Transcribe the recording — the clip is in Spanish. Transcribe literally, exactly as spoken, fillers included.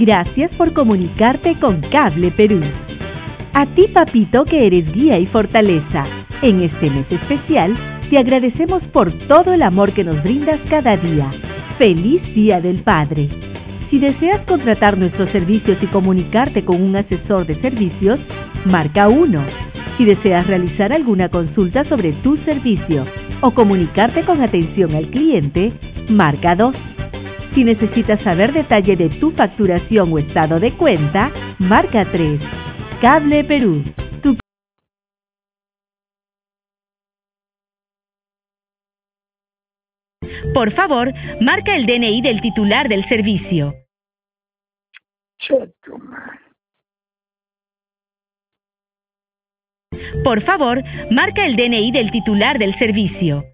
Gracias por comunicarte con Cable Perú. A ti, papito, que eres guía y fortaleza. En este mes especial, te agradecemos por todo el amor que nos brindas cada día. ¡Feliz Día del Padre! Si deseas contratar nuestros servicios y comunicarte con un asesor de servicios, marca uno. Si deseas realizar alguna consulta sobre tu servicio o comunicarte con atención al cliente, marca dos. Si necesitas saber detalle de tu facturación o estado de cuenta, marca tres. Cable Perú. Tu... Por favor, marca el D N I del titular del servicio. Por favor, marca el D N I del titular del servicio.